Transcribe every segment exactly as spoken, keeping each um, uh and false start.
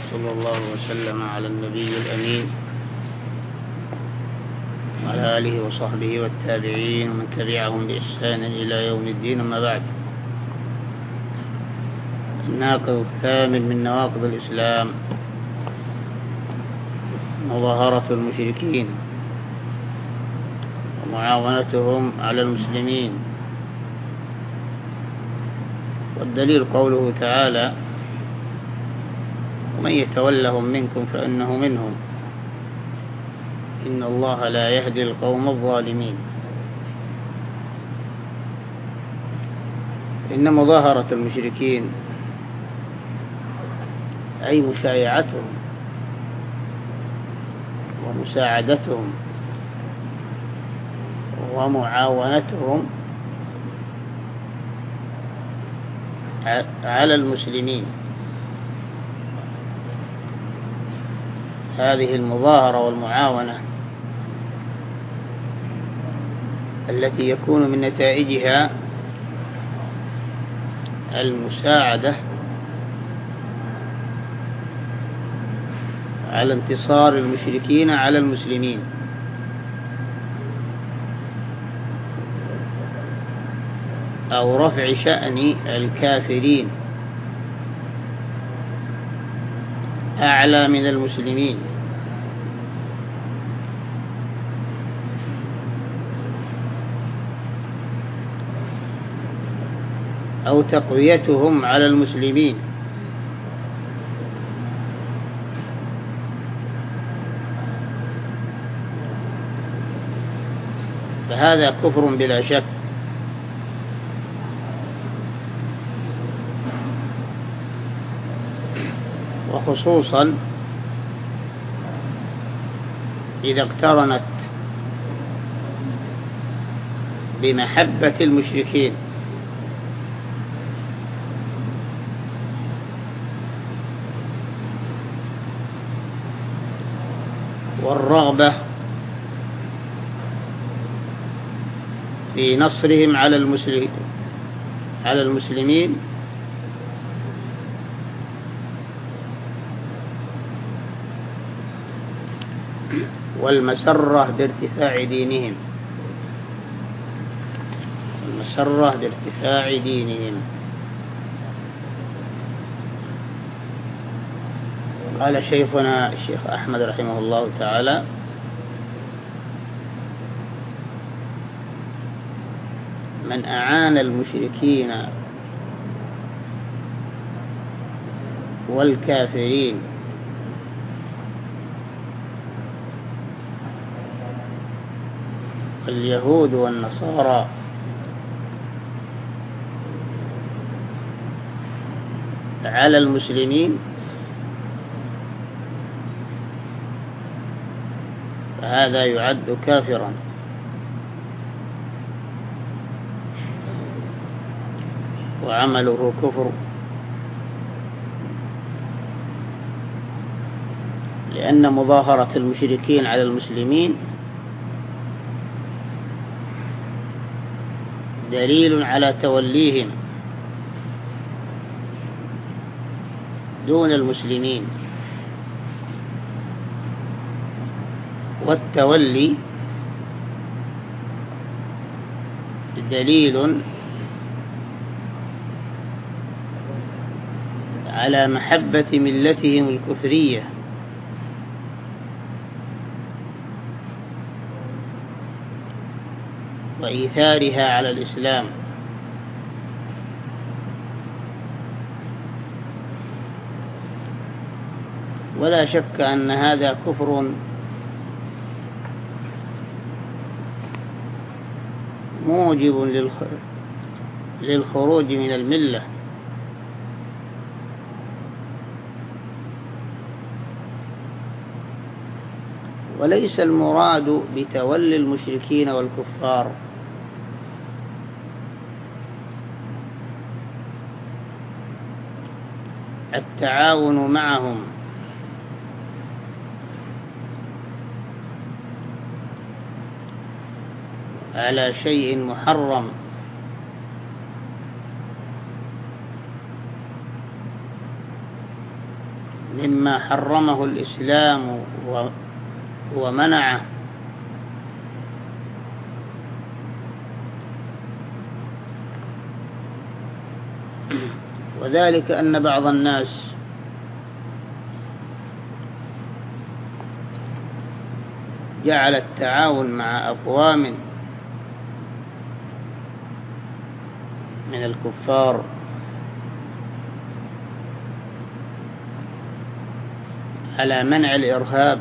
صلى الله وسلم على النبي الأمين وعلى آله وصحبه والتابعين ومن تبعهم بإحسان إلى يوم الدين. أما بعد، الناقض الثامن من نواقض الإسلام مظاهرة المشركين ومعاونتهم على المسلمين، والدليل قوله تعالى: ومن يتولهم منكم فإنه منهم إن الله لا يهدي القوم الظالمين. إن مظاهرة المشركين أي مشايعتهم ومساعدتهم ومعاونتهم على المسلمين، هذه المظاهرة والمعاونة التي يكون من نتائجها المساعدة على انتصار المشركين على المسلمين، أو رفع شأن الكافرين أعلى من المسلمين، أو تقويتهم على المسلمين. فهذا كفر بلا شك، وخصوصا إذا اقترنت بمحبة المشركين، والرغبة في نصرهم على المسلمين على المسلمين والمسرة بارتفاع دينهم المسرة بارتفاع دينهم. قال شيخنا الشيخ أحمد رحمه الله تعالى: من أعان المشركين والكافرين اليهود والنصارى على المسلمين فهذا يعد كافرا، وعمله كفر، لأن مظاهرة المشركين على المسلمين دليل على توليهم دون المسلمين، والتولي دليل على محبة ملتهم الكفرية وإيثارها على الإسلام. ولا شك أن هذا كفر موجب للخروج من الملة، وليس المراد بتولي المشركين والكفار التعاون معهم على شيء محرم، مما حرمه الإسلام ومنعه، وذلك أن بعض الناس جعل التعاون مع أقوام من الكفار على منع الإرهاب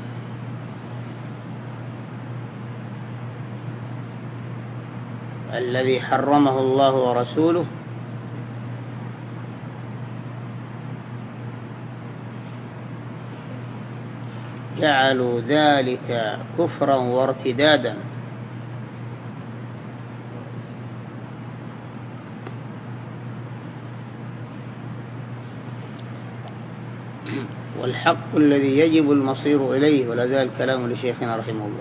الذي حرمه الله ورسوله جعلوا ذلك كفرا وارتدادا، والحق الذي يجب المصير إليه، ولا زال كلام لشيخنا رحمه الله،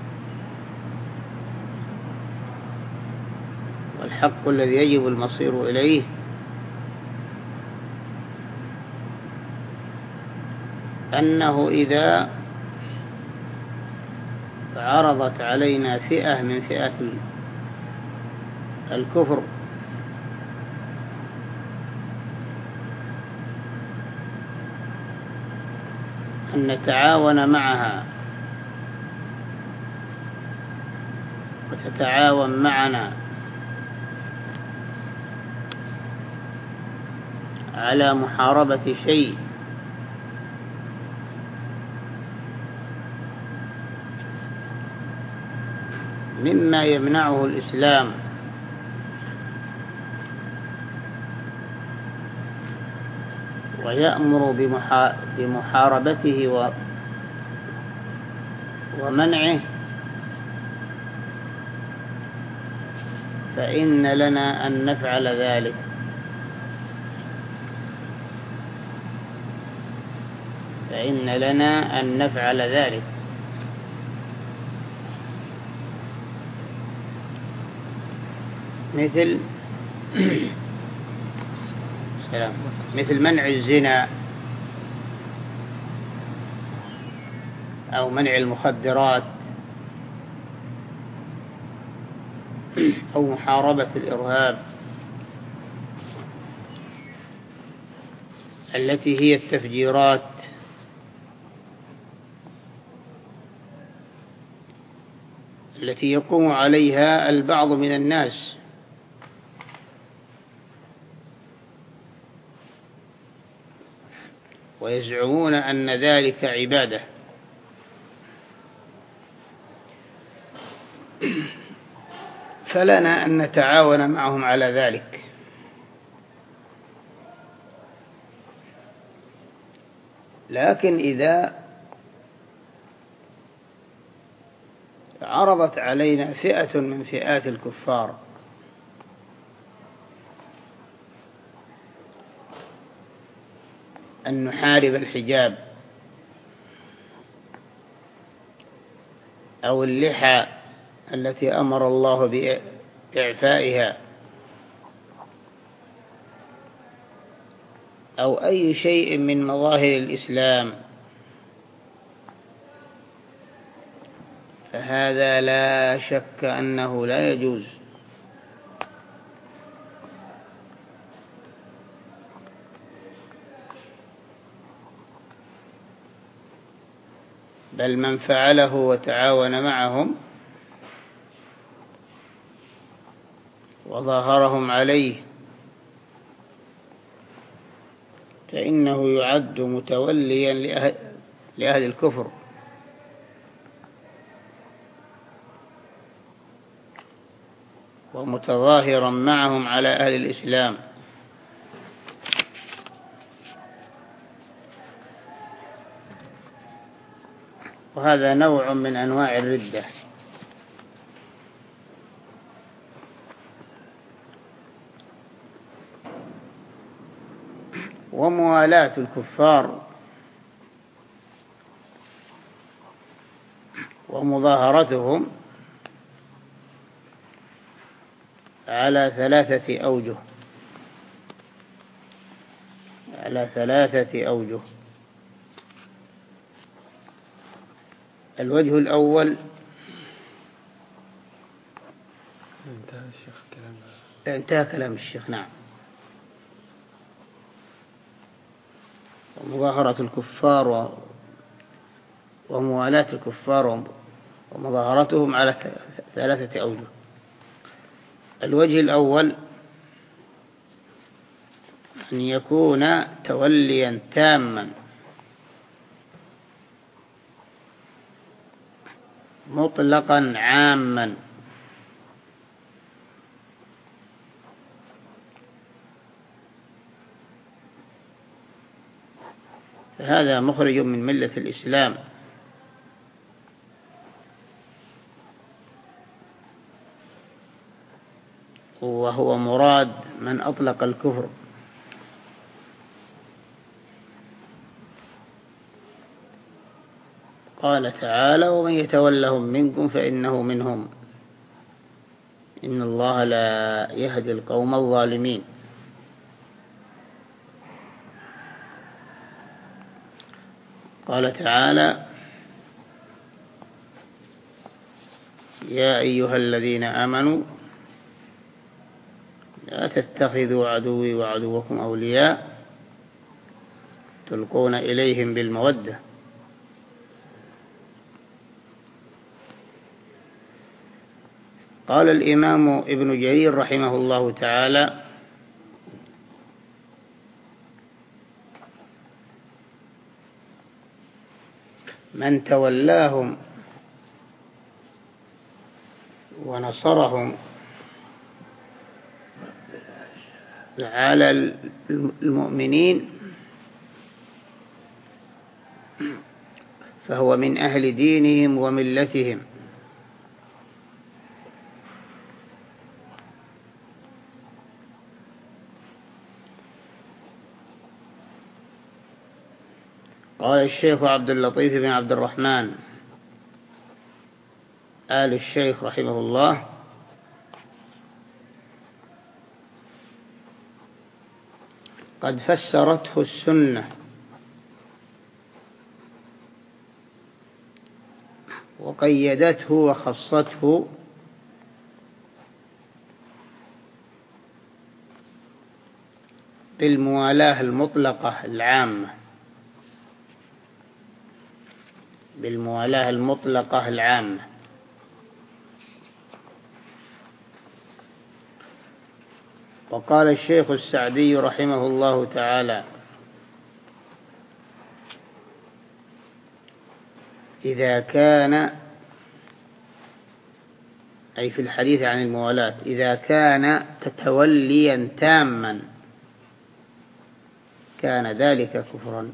والحق الذي يجب المصير إليه أنه إذا عرضت علينا فئة من فئات الكفر أن نتعاون معها وتتعاون معنا على محاربة شيء مما يمنعه الإسلام ويأمر بمحاربته ومنعه، فإن لنا أن نفعل ذلك. فإن لنا أن نفعل ذلك مثل سلام مثل منع الزنا أو منع المخدرات أو محاربة الإرهاب التي هي التفجيرات التي يقوم عليها البعض من الناس ويزعمون أن ذلك عبادة. فلنا أن نتعاون معهم على ذلك، لكن إذا عرضت علينا فئة من فئات الكفار أن نحارب الحجاب أو اللحى التي أمر الله بإعفائها أو أي شيء من مظاهر الإسلام، فهذا لا شك أنه لا يجوز. بل من فعله وتعاون معهم وظاهرهم عليه فإنه يعد متوليا لأهل, لأهل الكفر، ومتظاهرا معهم على أهل الإسلام. وهذا نوع من أنواع الردة. وموالاة الكفار ومظاهرتهم على ثلاثة أوجه على ثلاثة أوجه الوجه الأول انتهى الشيخ كلام انتهى كلام الشيخ. نعم. مظاهرة الكفار وموالاة الكفار ومظاهرتهم على ثلاثة أوجه. الوجه الأول أن يكون توليا تاما مطلقا عاما، فهذا مخرج من ملة الإسلام، وهو مراد من أطلق الكفر. قال تعالى: ومن يتولهم منكم فإنه منهم إن الله لا يهدي القوم الظالمين. قال تعالى: يا أيها الذين آمنوا لا تتخذوا عدوي وعدوكم أولياء تلقون إليهم بالمودة. قال الإمام ابن جرير رحمه الله تعالى: من تولاهم ونصرهم على المؤمنين فهو من أهل دينهم وملتهم. قال الشيخ عبد اللطيف بن عبد الرحمن آل الشيخ رحمه الله: قد فسرته السنة وقيدته وخصته بالموالاة المطلقة العامة بالموالاة المطلقة العامة وقال الشيخ السعدي رحمه الله تعالى: إذا كان، أي في الحديث عن الموالاة، إذا كان تتوليا تاما كان ذلك كفرا.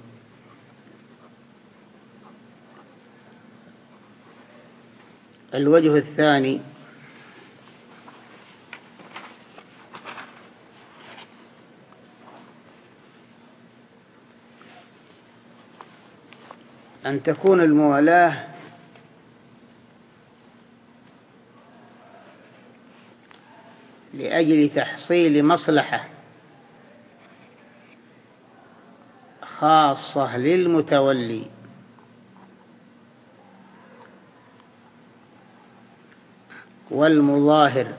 الوجه الثاني أن تكون الموالاة لأجل تحصيل مصلحة خاصة للمتولي، والمظاهر،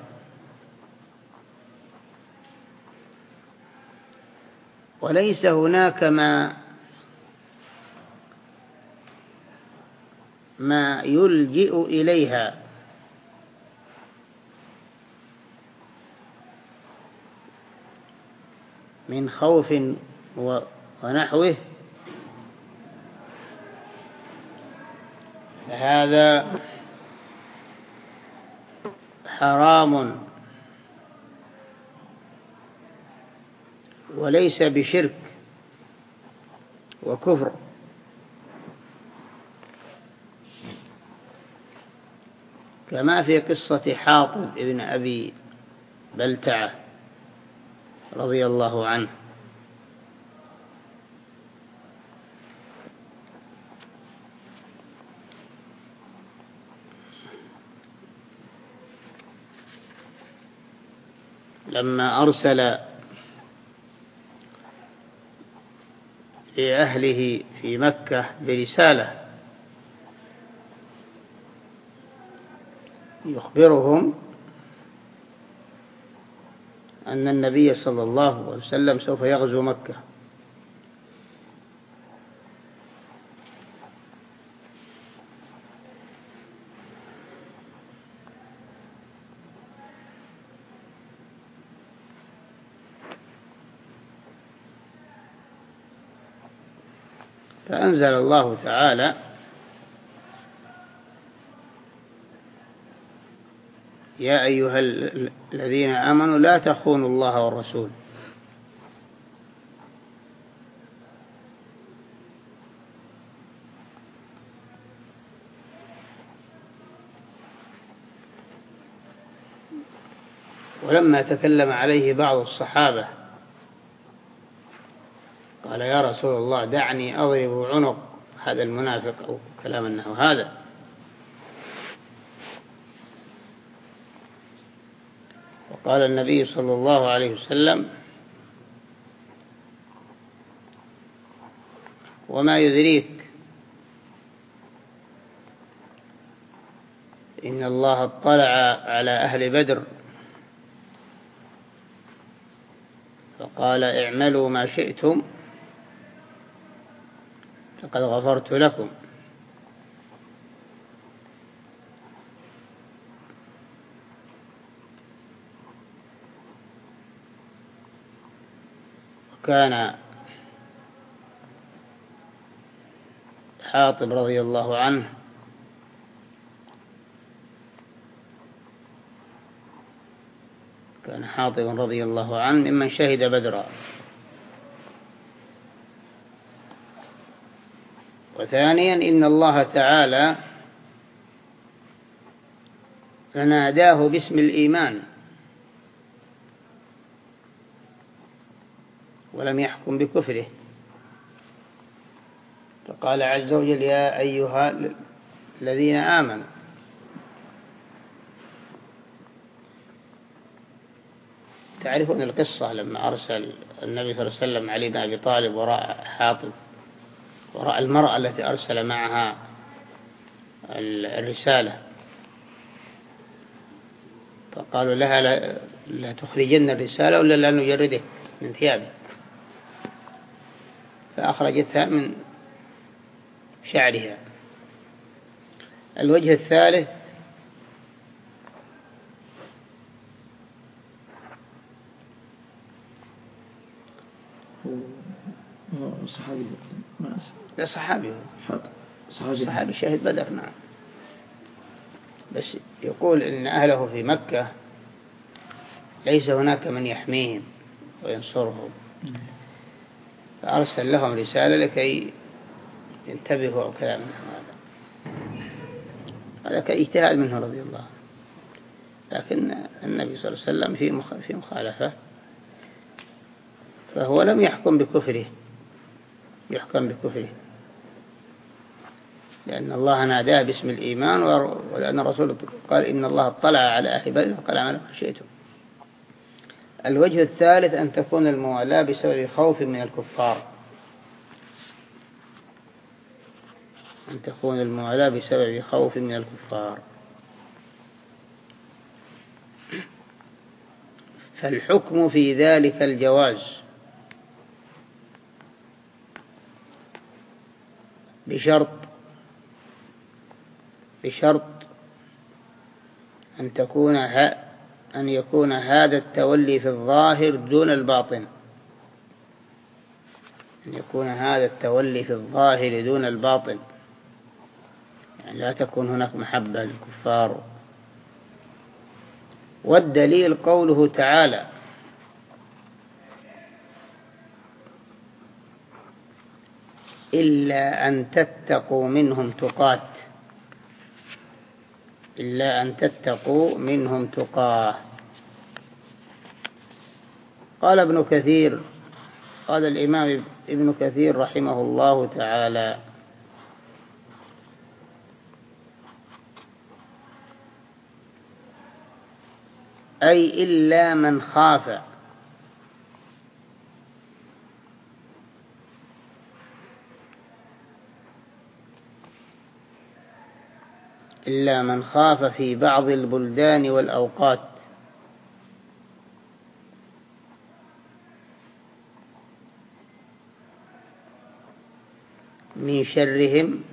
وليس هناك ما ما يلجئ إليها من خوف ونحوه، فهذا حرام وليس بشرك وكفر. كما في قصة حاطب ابن أبي بلتعة رضي الله عنه. لما أرسل لأهله في مكة برسالة يخبرهم أن النبي صلى الله عليه وسلم سوف يغزو مكة. فأنزل الله تعالى: يا أيها الذين آمنوا لا تخونوا الله والرسول. ولما تكلم عليه بعض الصحابة قال: يا رسول الله دعني أضرب عنق هذا المنافق، أو كلام أنه هذا. وقال النبي صلى الله عليه وسلم: وما يدريك إن الله اطلع على أهل بدر فقال: اعملوا ما شئتم فقد غفرت لكم. وكان حاطب رضي الله عنه كان حاطب رضي الله عنه ممن شهد بدرا. وثانيا إن الله تعالى فناداه باسم الإيمان ولم يحكم بكفره، فقال عز وجل: يا أيها الذين آمنوا. تعرفون القصة لما أرسل النبي صلى الله عليه وسلم علي بن أبي طالب وراء حاطب، وراء المرأة التي أرسل معها الرسالة، فقالوا لها: لا, لا تخرجن الرسالة ولا لا نجرده من ثيابه، فأخرجتها من شعرها. الوجه الثالث صحابي ما لا صحابي صحابي صحابي شهد بدر. نعم، بس يقول إن أهله في مكة ليس هناك من يحميهم وينصرهم، فأرسل لهم رسالة لكي ينتبهوا أو كلام هذا. هذا كاجتهاد منه رضي الله. لكن النبي صلى الله عليه وسلم في في مخالفة، فهو لم يحكم بكفره، يحكم بكفره، لأن الله ناداه باسم الإيمان، ولأن الرسول قال: إن الله اطلع على أهل بدر فقال: اعملوا ما شئتم. الوجه الثالث أن تكون الموالاة بسبب خوف من الكفار، أن تكون الموالاة بسبب خوف من الكفار. فالحكم في ذلك الجواز بشرط بشرط أن تكون أن يكون هذا التولي في الظاهر دون الباطن، أن يكون هذا التولي في الظاهر دون الباطن، يعني لا تكون هناك محبة للكفار. والدليل قوله تعالى: إلا أن تتقوا منهم تقات، إلا أن تتقوا منهم تقاه. قال ابن كثير، قال الإمام ابن كثير رحمه الله تعالى: أي إلا من خاف إلا من خاف في بعض البلدان والأوقات من شرهم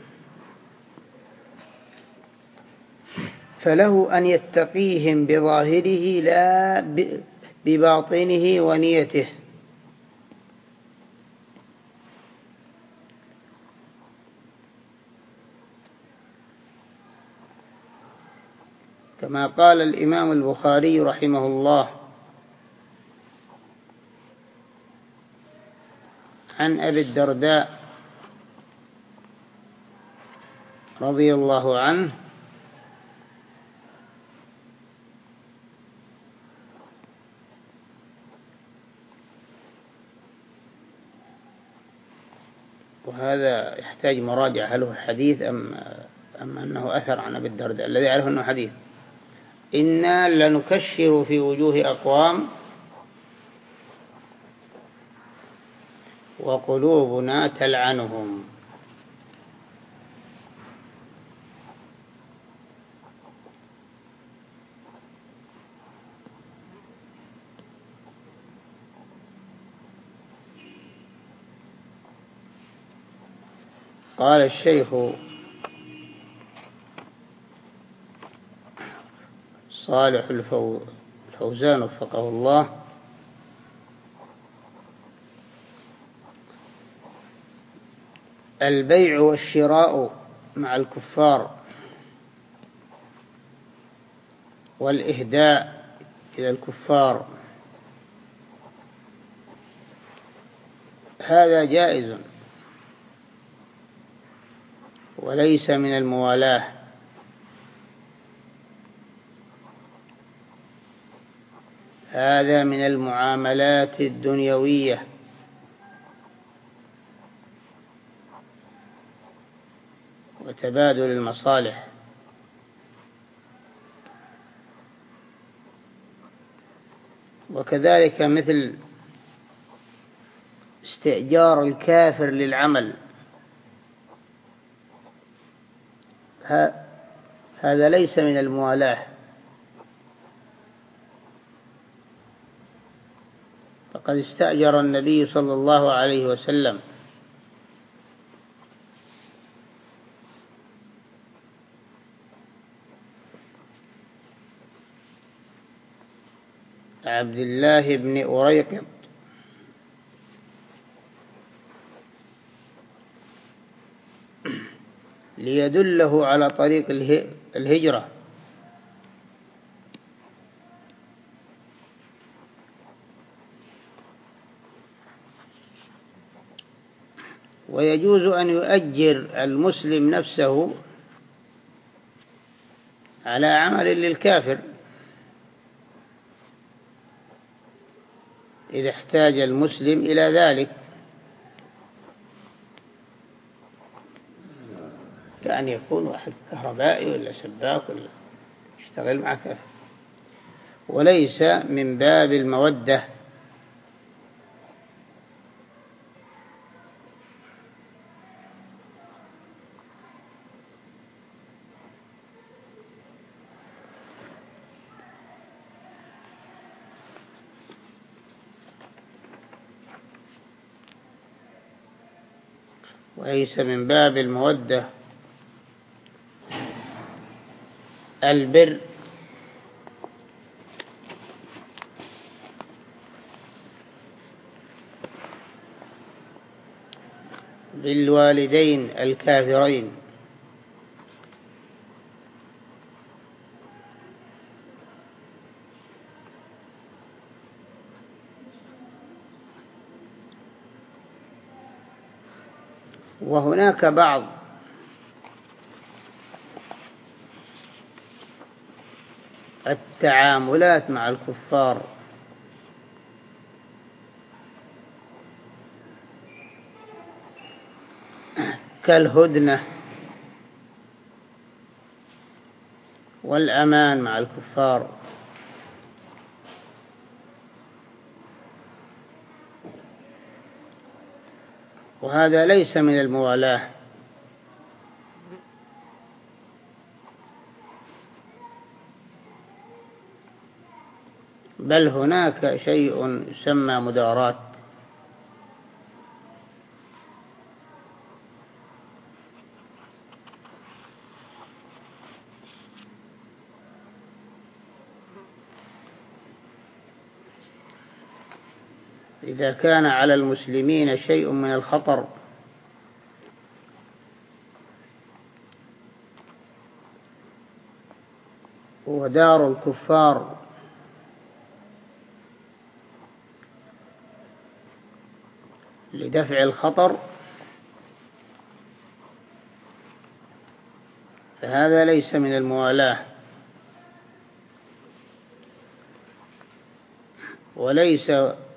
فله أن يتقيهم بظاهره لا بباطنه ونيته، كما قال الإمام البخاري رحمه الله عن أبي الدرداء رضي الله عنه: وهذا يحتاج مراجعة، هل هو حديث أم, أم أنه أثر عن أبي الدرداء؟ الذي يعرف أنه حديث: إنا لنكشر في وجوه أقوام وقلوبنا تلعنهم. قال الشيخ صالح الفوزان وفقه الله: البيع والشراء مع الكفار والإهداء إلى الكفار هذا جائز وليس من الموالاة، هذا من المعاملات الدنيوية، وتبادل المصالح. وكذلك مثل استئجار الكافر للعمل، هذا ليس من الموالاة، فقد استأجر النبي صلى الله عليه وسلم عبد الله بن أريقط ليدله على طريق الهجرة، ويجوز أن يؤجر المسلم نفسه على عمل للكافر إذا احتاج المسلم إلى ذلك، كأن يكون واحد كهربائي ولا سباك ولا يشتغل مع كافر، وليس من باب المودة. وليس من باب المودة البر بالوالدين الكافرين، وهناك بعض التعاملات مع الكفار كالهدنة والأمان مع الكفار، وهذا ليس من الموالاة، بل هناك شيء يسمى مداراة. إذا كان على المسلمين شيء من الخطر ودار الكفار لدفع الخطر، فهذا ليس من الموالاة، وليس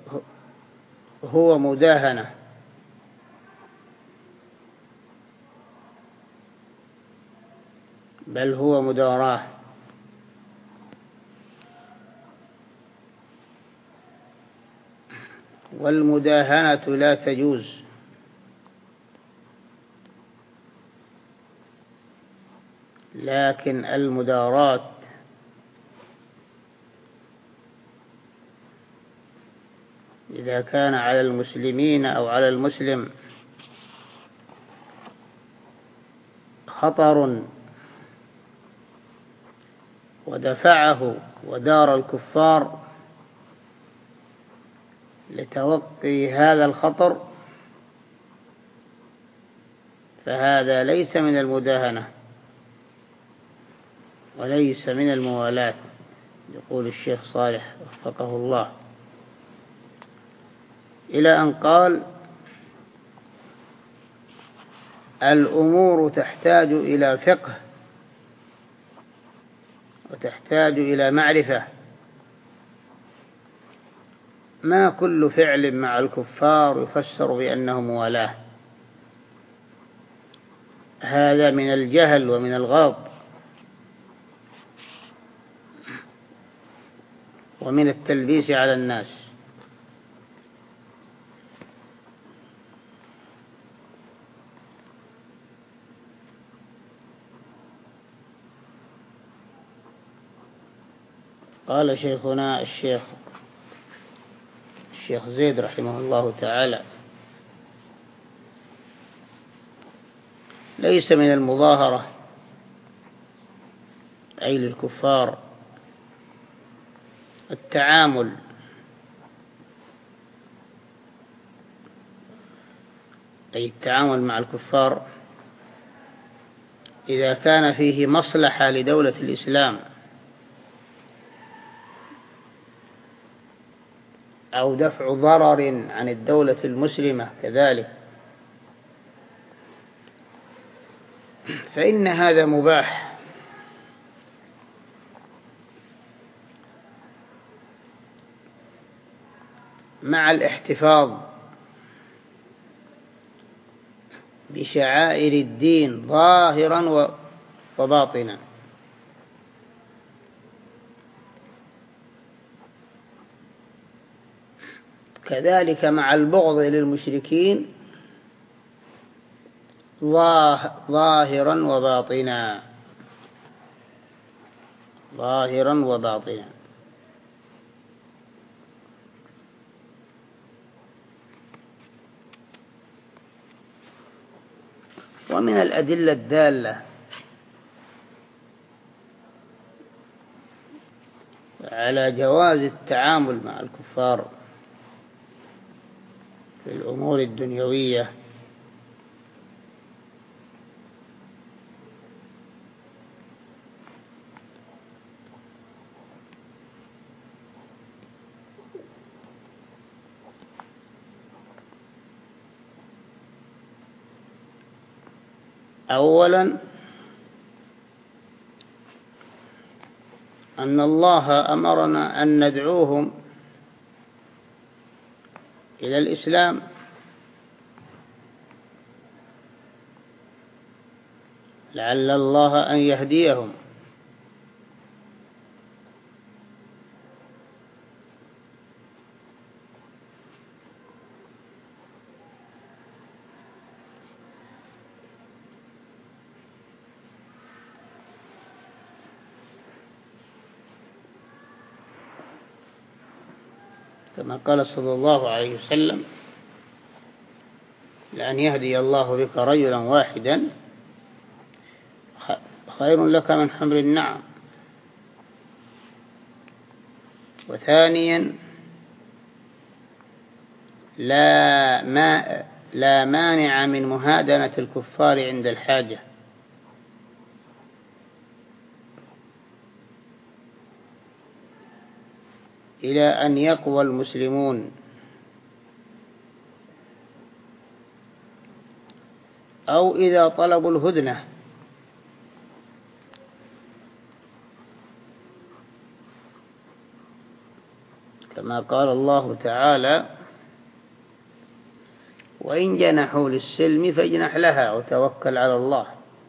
هو مداهنة، بل هو مداراة. والمداهنة لا تجوز، لكن المداراة إذا كان على المسلمين أو على المسلم خطر ودفعه ودار الكفار لتوقي هذا الخطر، فهذا ليس من المداهنة وليس من الموالاة، يقول الشيخ صالح وفقه الله، إلى أن قال: الأمور تحتاج إلى فقه وتحتاج إلى معرفة، ما كل فعل مع الكفار يفسر بأنه موالاة، هذا من الجهل ومن الغلط ومن التلبيس على الناس. قال شيخنا الشيخ الشيخ زيد رحمه الله تعالى: ليس من المظاهرة أي للكفار التعامل أي التعامل مع الكفار إذا كان فيه مصلحة لدولة الإسلام أو دفع ضرر عن الدولة المسلمة كذلك، فإن هذا مباح، مع الاحتفاظ بشعائر الدين ظاهرا وباطنا. كذلك مع البغض للمشركين ظاهرا وباطنا، ظاهرا وباطنا. ومن الأدلة الدالة على جواز التعامل مع الكفار في الأمور الدنيوية أولا أن الله أمرنا أن ندعوهم إلى الإسلام، لعل الله أن يهديهم. كما قال صلى الله عليه وسلم: لأن يهدي الله بك رجلا واحدا خير لك من حمر النعم. وثانيا: لا, ما لا مانع من مهادنة الكفار عند الحاجة. إلى أن يقوى المسلمون أو إذا طلبوا الهدنة، كما قال الله تعالى: وإن جنحوا للسلم فاجنح لها وتوكل على الله.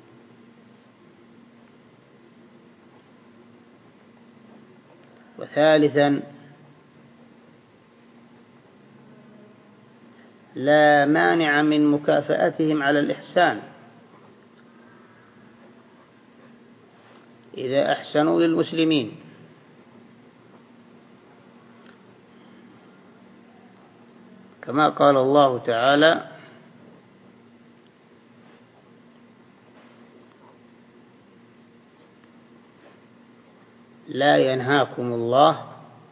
وثالثا: لا مانع من مكافأتهم على الإحسان إذا أحسنوا للمسلمين، كما قال الله تعالى: لا ينهاكم الله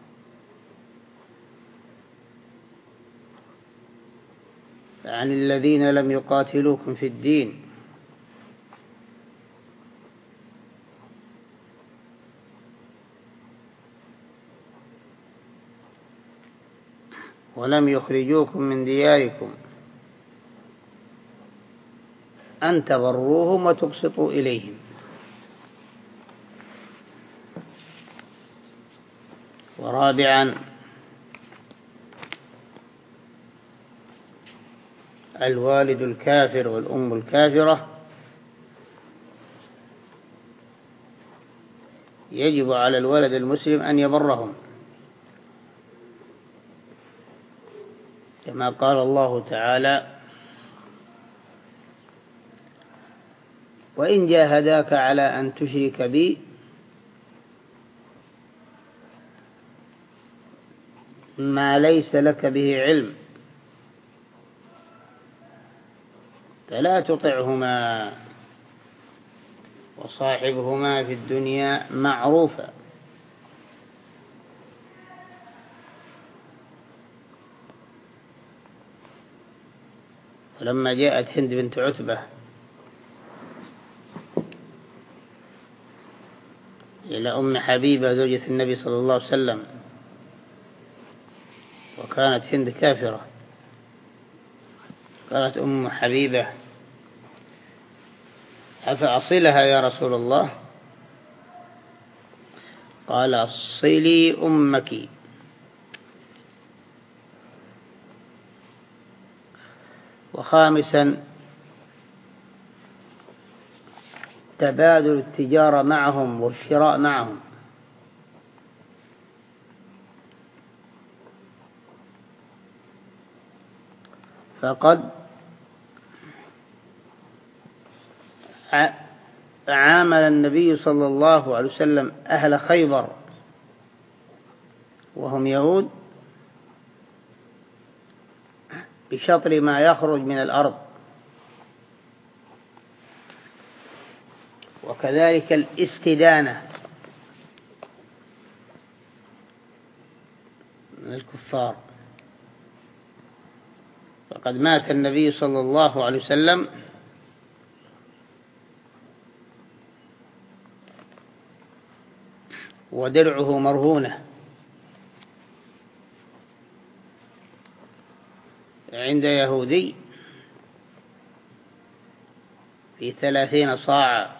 عن الذين لم يقاتلوكم في الدين ولم يخرجوكم من دياركم أن تبروهم وتقسطوا إليهم. ورابعا: الوالد الكافر والأم الكافرة يجب على الولد المسلم أن يبرهم، كما قال الله تعالى: وإن جاهداك على أن تشرك بي ما ليس لك به علم فلا تطعهما وصاحبهما في الدنيا معروفا. ولما جاءت هند بنت عتبة إلى أم حبيبة زوجة النبي صلى الله عليه وسلم، وكانت هند كافرة، قالت أم حبيبة: أفأصلها يا رسول الله؟ قال: صلي أمك. وخامسا: تبادل التجارة معهم والشراء معهم، فقد عامل النبي صلى الله عليه وسلم أهل خيبر وهم يهود بشطر ما يخرج من الأرض، وكذلك الاستدانة من الكفار. فقد مات النبي صلى الله عليه وسلم ودرعه مرهونة عند يهودي في ثلاثين صاعا.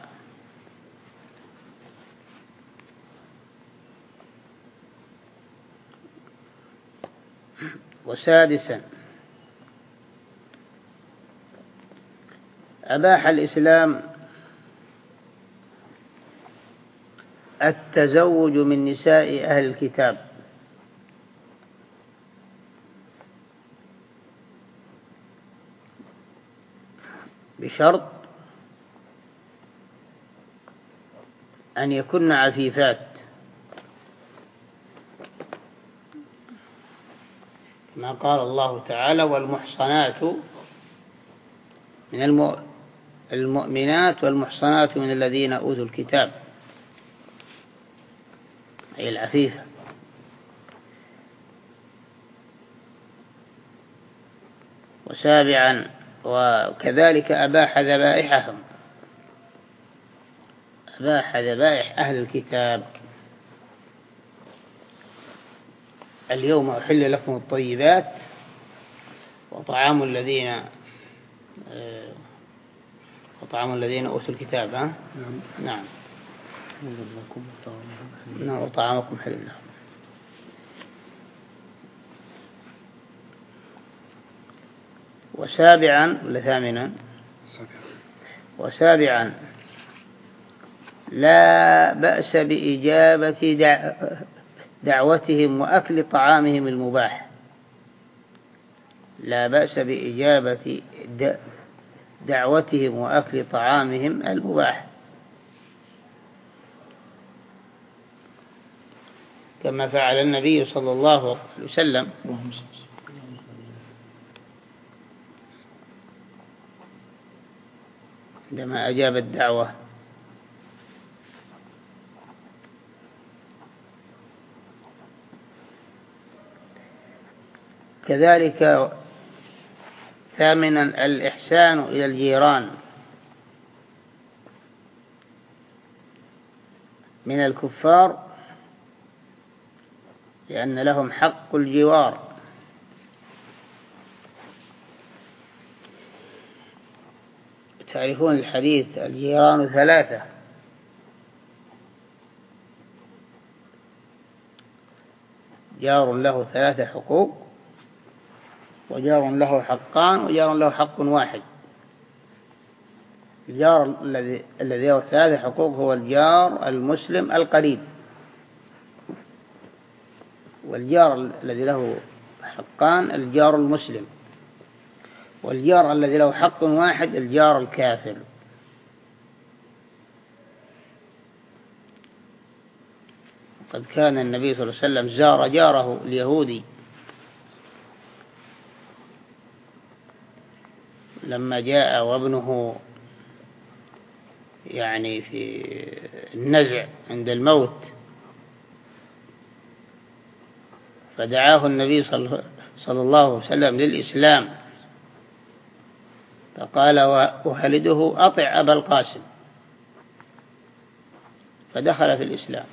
وسادسا: أباح الإسلام التزوج من نساء أهل الكتاب بشرط أن يكن عفيفات، كما قال الله تعالى والمحصنات من المؤمنات والمحصنات من الذين أوتوا الكتاب، أي العفيفة. وسابعا وكذلك أباح ذبائحهم، أباح ذبائح أهل الكتاب. اليوم أحل لكم الطيبات وطعام الذين وطعام الذين أوتوا الكتاب. ها؟ نعم. نعم وطعامكم حل لهم. وسابعا ولا ثامنا؟ وسابعا لا بأس بإجابة دعوتهم وأكل طعامهم المباح. لا بأس بإجابة دعوتهم وأكل طعامهم المباح، كما فعل النبي صلى الله عليه وسلم عندما أجاب الدعوة. كذلك ثامنا الإحسان إلى الجيران من الكفار، لأن لهم حق الجوار. تعرفون الحديث الجيران ثلاثة: جار له ثلاثة حقوق، وجار له حقان، وجار له حق واحد. الجار الذي الذي له ثلاثة حقوق هو الجار المسلم القريب، والجار الذي له حقان الجار المسلم، والجار الذي له حق واحد الجار الكافر. قد كان النبي صلى الله عليه وسلم زار جاره اليهودي لما جاء وابنه يعني في النزع عند الموت، فدعاه النبي صلى الله عليه وسلم للإسلام، فقال وهلده أطع أبا القاسم، فدخل في الإسلام.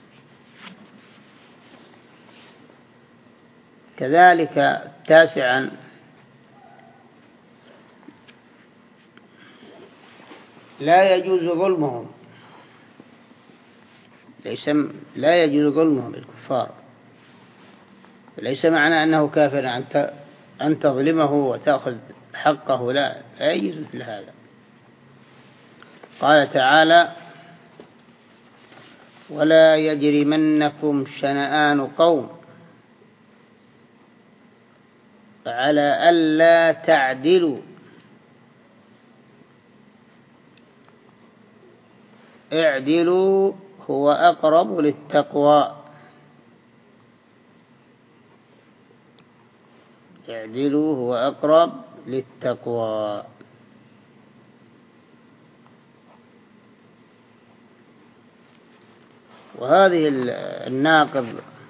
كذلك تاسعا لا يجوز ظلمهم، ليس لا يجوز ظلمهم الكفار، ليس معنى أنه كافر أن تظلمه وتأخذ حقه، لا لا يجوز مثل هذا. قال تعالى ولا يجرمنكم شنآن قوم على ألا تعدلوا اعدلوا هو أقرب للتقوى. اعدلوا هو أقرب للتقوى. وهذه الناقض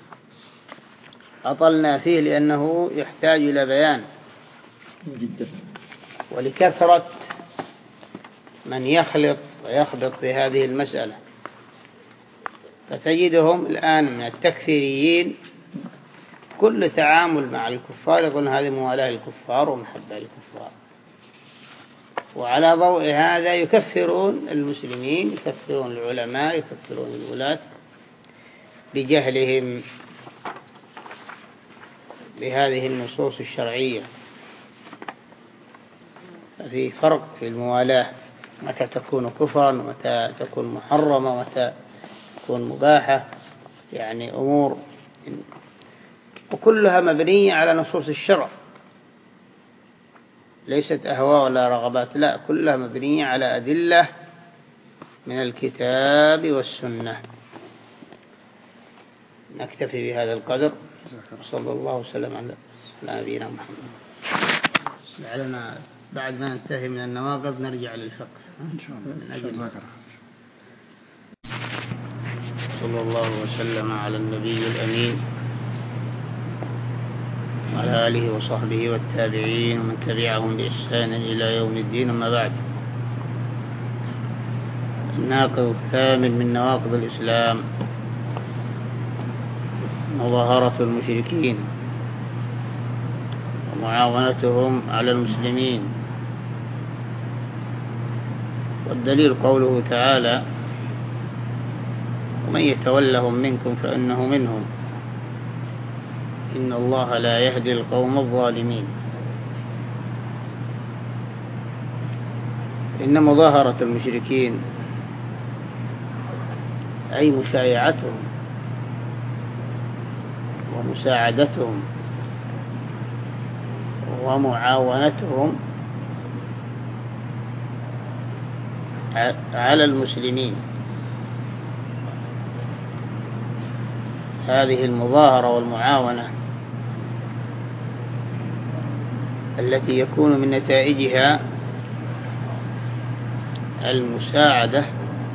أطلنا فيه لأنه يحتاج إلى بيان جدا، ولكثرة من يخلط ويخبط في هذه المسألة، فتجدهم الآن من التكفيريين كل تعامل مع الكفار يقول هذه موالاة للكفار ومحبة للكفار، وعلى ضوء هذا يكفرون المسلمين، يكفرون العلماء، يكفرون الولاة بجهلهم بهذه النصوص الشرعية. ففي فرق في الموالاة، متى تكون كفرا ومتى تكون محرمة ومتى تكون مباحة، يعني أمور وكلها مبنية على نصوص الشرع، ليست أهواء ولا رغبات، لا كلها مبنية على أدلة من الكتاب والسنة. نكتفي بهذا القدر، صلى الله وسلم على على نبينا محمد. لعلنا بعد ما ننتهي من النواقض نرجع للفقه إن شاء الله. من أجل صلى الله وسلم على النبي الأمين وعلى آله وصحبه والتابعين ومن تبعهم بإحسان إلى يوم الدين. أما بعد، الناقض الثامن من نواقض الإسلام مظاهرة المشركين ومعاونتهم على المسلمين. والدليل قوله تعالى: ومن يتولهم منكم فإنه منهم إن الله لا يهدي القوم الظالمين. إن مظاهرة المشركين أي مشايعتهم ومساعدتهم ومعاونتهم على المسلمين، هذه المظاهرة والمعاونة التي يكون من نتائجها المساعدة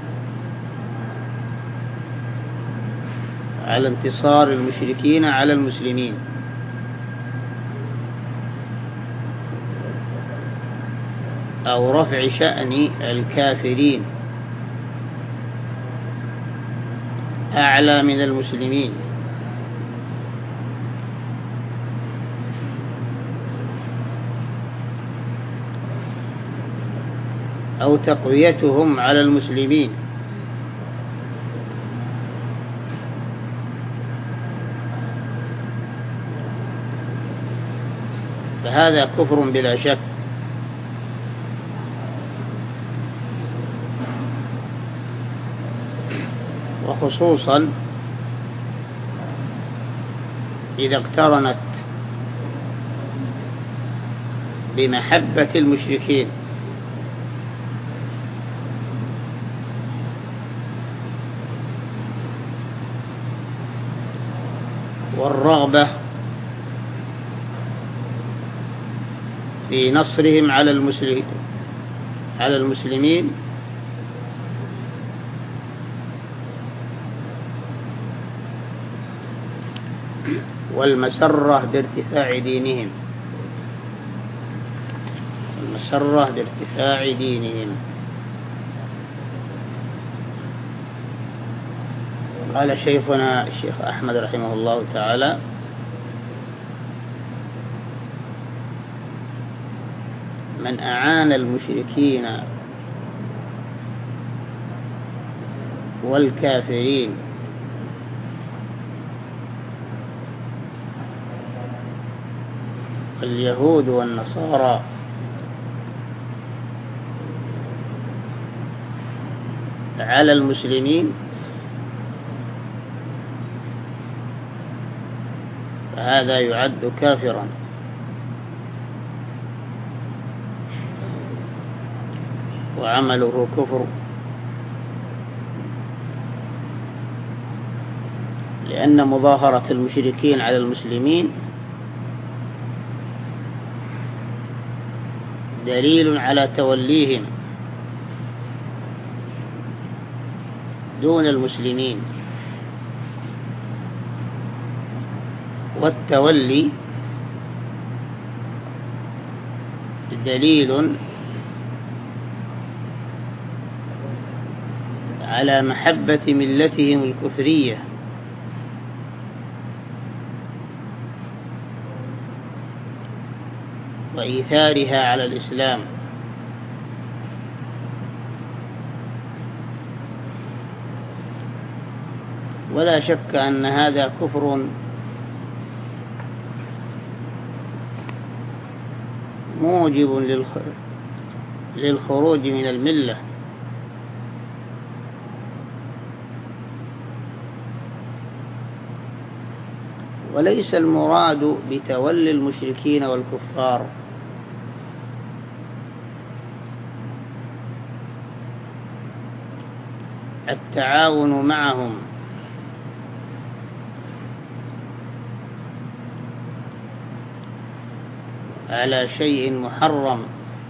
على انتصار المشركين على المسلمين، أو رفع شأن الكافرين أعلى من المسلمين، أو تقويتهم على المسلمين. فهذا كفر بلا شك، وخصوصا إذا اقترنت بمحبة المشركين والرغبة في نصرهم على المسلمين على المسلمين والمسرة بارتفاع دينهم المسرة بارتفاع دينهم. قال شيخنا الشيخ أحمد رحمه الله تعالى: من أعان المشركين والكافرين اليهود والنصارى على المسلمين فهذا يعد كافرا، وعمله كفر، لأن مظاهرة المشركين على المسلمين دليل على توليهم دون المسلمين، والتولي دليل على محبة ملتهم الكفرية وإيثارها على الإسلام. ولا شك أن هذا كفر موجب للخروج من الملة، وليس المراد بتولي المشركين والكفار التعاون معهم على شيء محرم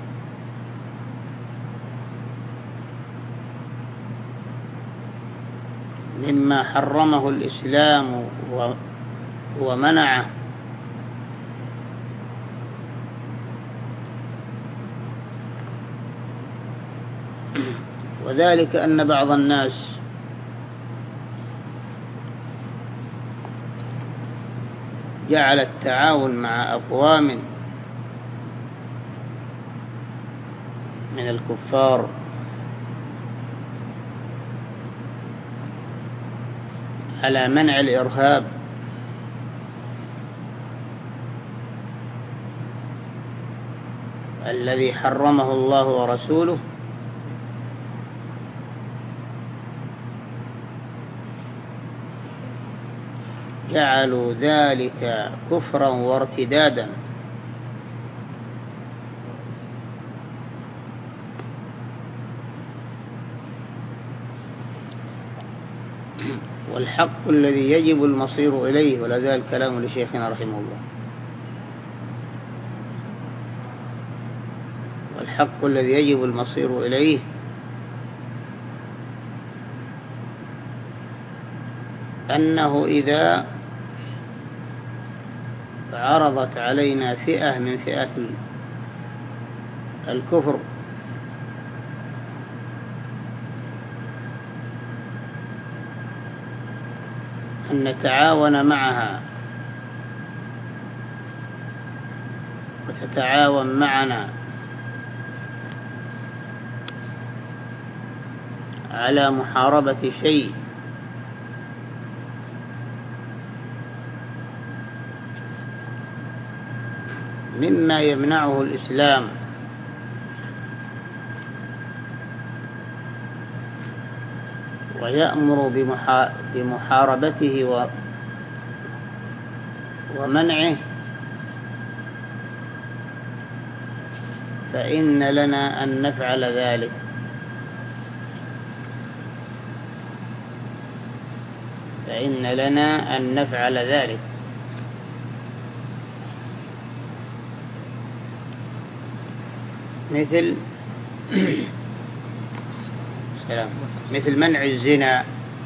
مما حرمه الإسلام ومنعه، وذلك أن بعض الناس جعل التعاون مع أقوام من الكفار على منع الإرهاب الذي حرمه الله ورسوله جعلوا ذلك كفرا وارتدادا، والحق الذي يجب المصير إليه، ولا زال كلام لشيخنا رحمه الله، والحق الذي يجب المصير إليه أنه إذا عرضت علينا فئة من فئات الكفر أن نتعاون معها وتتعاون معنا على محاربة شيء مما يمنعه الإسلام ويأمر بمحاربته ومنعه، فإن لنا أن نفعل ذلك، فإن لنا أن نفعل ذلك. مثل سلام مثل منع الزنا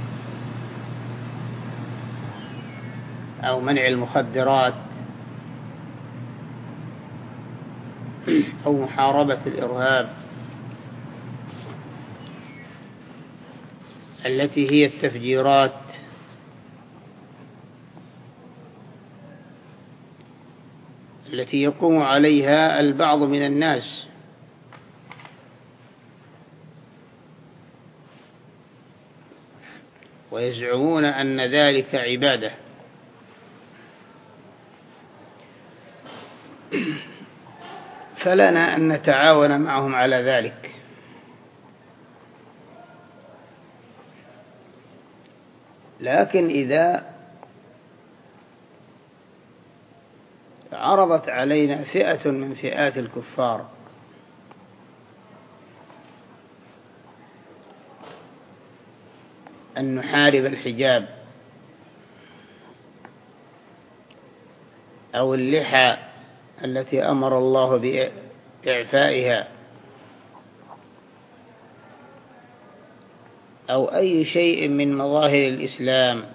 أو منع المخدرات أو محاربة الإرهاب التي هي التفجيرات التي يقوم عليها البعض من الناس ويزعمون أن ذلك عبادة، فلنا أن نتعاون معهم على ذلك، لكن إذا عرضت علينا فئة من فئات الكفار أن نحارب الحجاب أو اللحى التي أمر الله بإعفائها أو أي شيء من مظاهر الإسلام،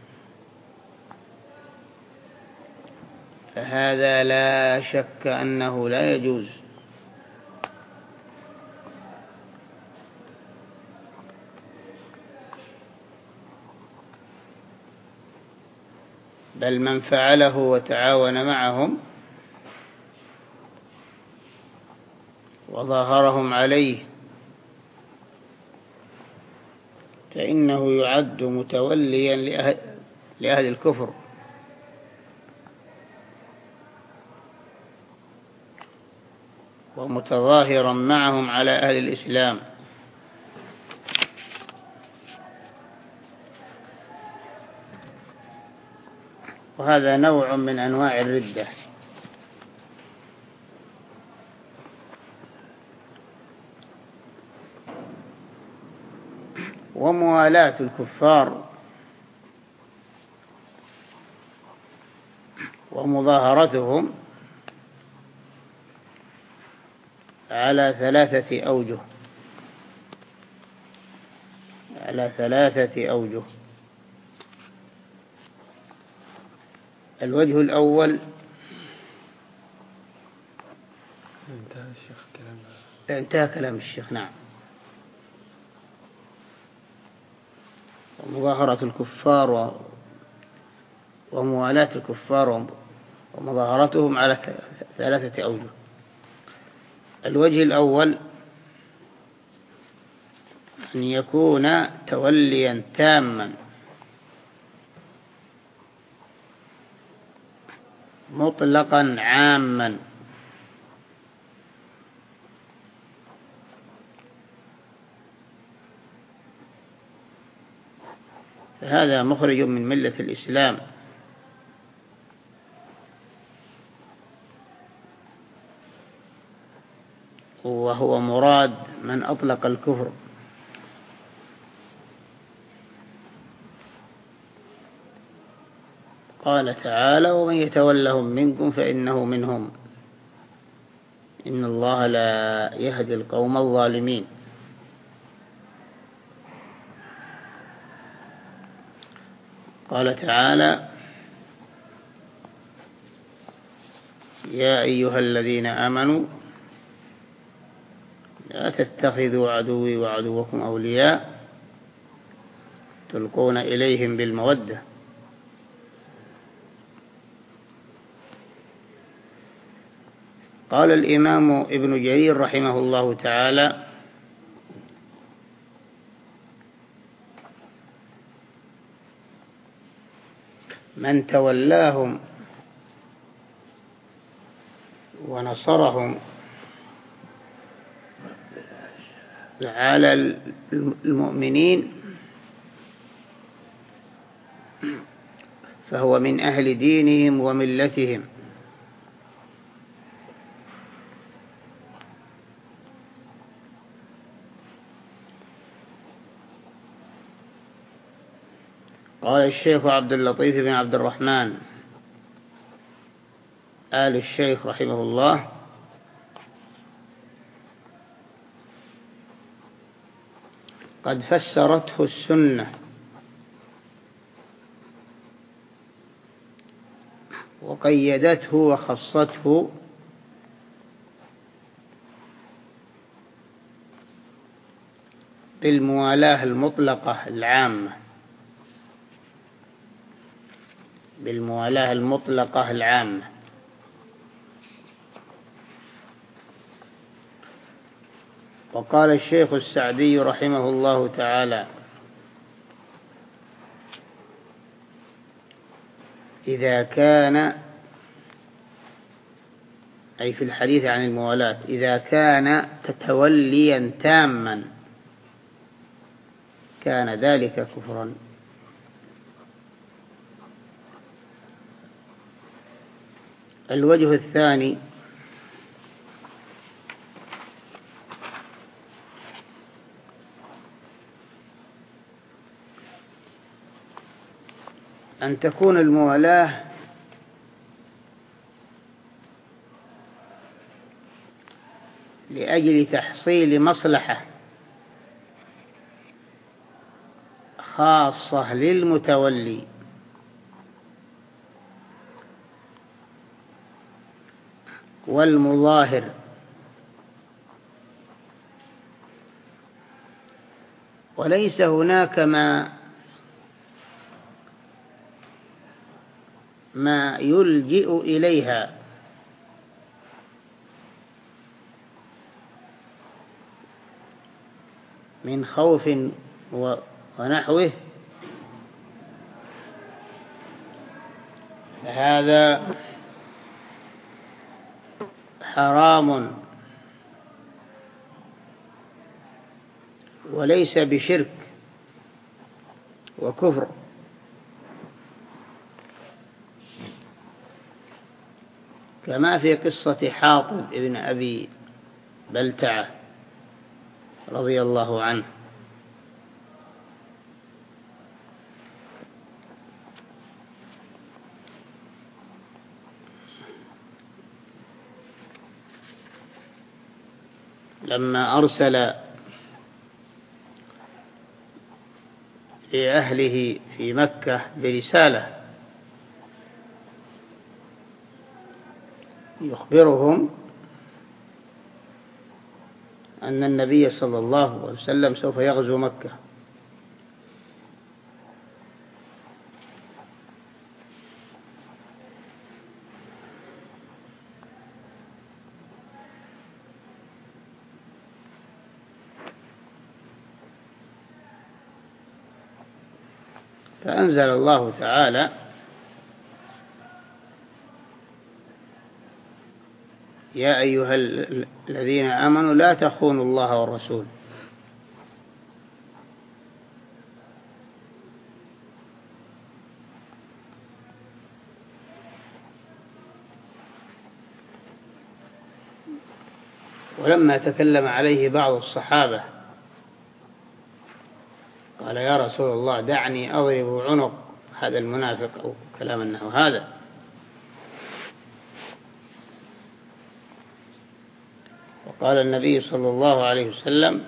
فهذا لا شك أنه لا يجوز، بل من فعله وتعاون معهم وظاهرهم عليه فإنه يعد متوليا لأهل, لأهل الكفر، ومتظاهرا معهم على أهل الإسلام، وهذا نوع من أنواع الردة. وموالاة الكفار ومظاهرتهم على ثلاثة أوجه على ثلاثة أوجه. الوجه الأول انتهى الشيخ كلام انتهى كلام الشيخ. نعم. ومظاهرة الكفار و... وموالاة الكفار ومظاهرتهم على ثلاثة أوجه. الوجه الأول أن يكون توليا تاما مطلقا عاما هذا مخرج من ملة الإسلام، وهو مراد من أطلق الكفر. قال تعالى: ومن يتولهم منكم فإنه منهم إن الله لا يهدي القوم الظالمين. قال تعالى: يا أيها الذين آمنوا لا تتخذوا عدوي وعدوكم أولياء تلقون إليهم بالمودة. قال الإمام ابن جرير رحمه الله تعالى: من تولاهم ونصرهم على المؤمنين فهو من أهل دينهم وملتهم. قال الشيخ عبد اللطيف بن عبد الرحمن آل الشيخ رحمه الله: قد فسرته السنة وقيدته وخصته بالموالاة المطلقة العامة بالموالاة المطلقة العامة وقال الشيخ السعدي رحمه الله تعالى: إذا كان، أي في الحديث عن الموالاة، إذا كان تتوليا تاما كان ذلك كفرا. الوجه الثاني أن تكون الموالاة لأجل تحصيل مصلحة خاصة للمتولي والمظاهر، وليس هناك ما ما يلجئ إليها من خوف ونحوه، فهذا حرام وليس بشرك وكفر. كما في قصة حاطب ابن أبي بلتعة رضي الله عنه. لما أرسل لأهله في مكة برسالة يخبرهم أن النبي صلى الله عليه وسلم سوف يغزو مكة، فأنزل الله تعالى يا أيها الذين آمنوا لا تخونوا الله والرسول ولما تكلم عليه بعض الصحابة قال يا رسول الله دعني أضرب عنق هذا المنافق أو كلام أنه هذا، وقال النبي صلى الله عليه وسلم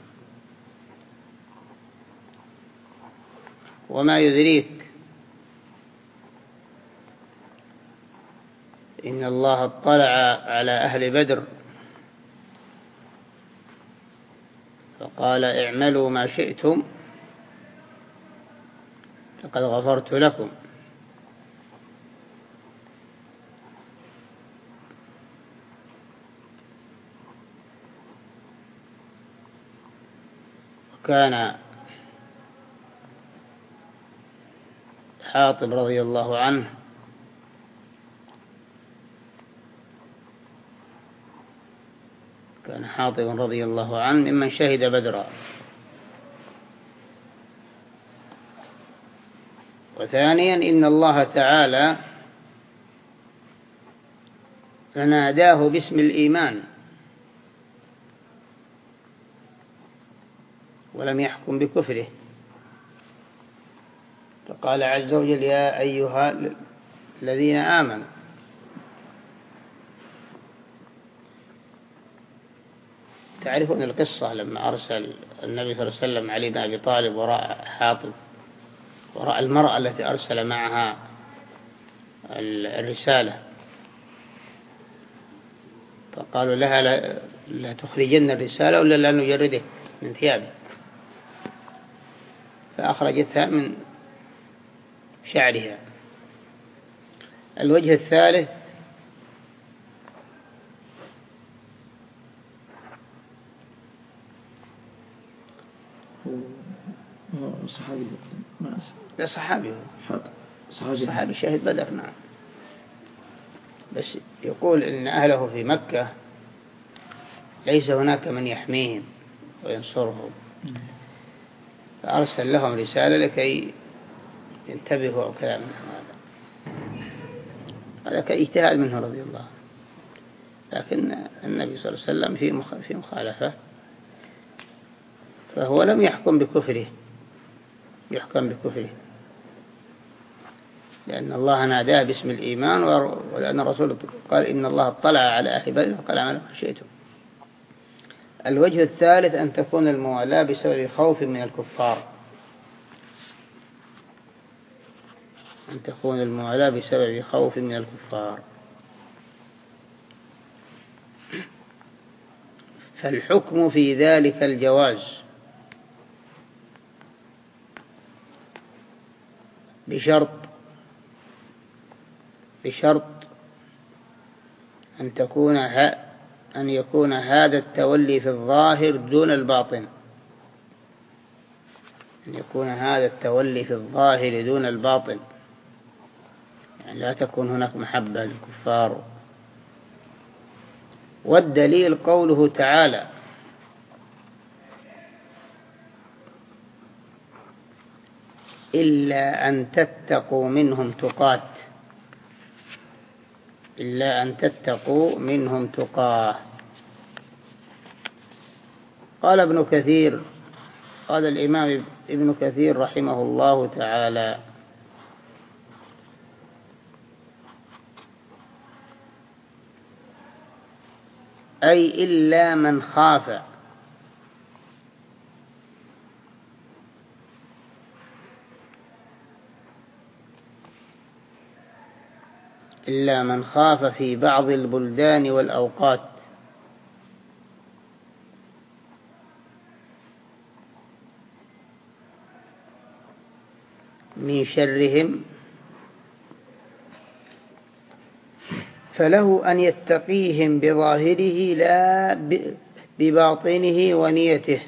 وما يدريك إن الله اطلع على أهل بدر فقال اعملوا ما شئتم لقد غفرت لكم. وكان حاطب رضي الله عنه كان حاطب رضي الله عنه ممن شهد بدرا. وثانيا إن الله تعالى فناداه باسم الإيمان ولم يحكم بكفره، فقال عز وجل يا أيها الذين آمنوا. تعرفون القصة لما أرسل النبي صلى الله عليه وسلم علي بن أبي طالب وراء حاطب وراء المرأة التي أرسل معها الرسالة، فقالوا لها لا, لا تخرجن الرسالة ولا لا نجرده من ثيابه، فأخرجتها من شعرها. الوجه الثالث صحابي ما أسف لا صحابي صحابي صحابي شهد بدر نعم، بس يقول إن أهله في مكة ليس هناك من يحميهم وينصرهم، فأرسل لهم رسالة لكي ينتبهوا أو كلام من هذا. هذا كاجتهاد منه رضي الله، لكن النبي صلى الله عليه وسلم في في مخالفة، فهو لم يحكم بكفره يحكم بكفره لأن الله ناداه باسم الإيمان، ولأن الرسول قال إن الله اطلع على أهل بدر فقال اعملوا ما شئتم. الوجه الثالث أن تكون الموالاة بسبب خوف من الكفار، أن تكون الموالاة بسبب خوف من الكفار. فالحكم في ذلك الجواز بشرط بشرط أن تكون أن يكون هذا التولي في الظاهر دون الباطن أن يكون هذا التولي في الظاهر دون الباطن، يعني لا تكون هناك محبة للكفار. والدليل قوله تعالى إلا أن تتقوا منهم تقات إلا أن تتقوا منهم تقاه. قال ابن كثير قال الإمام ابن كثير رحمه الله تعالى أي إلا من خاف، إلا من خاف في بعض البلدان والأوقات من شرهم، فله أن يتقيهم بظاهره لا بباطنه ونيته،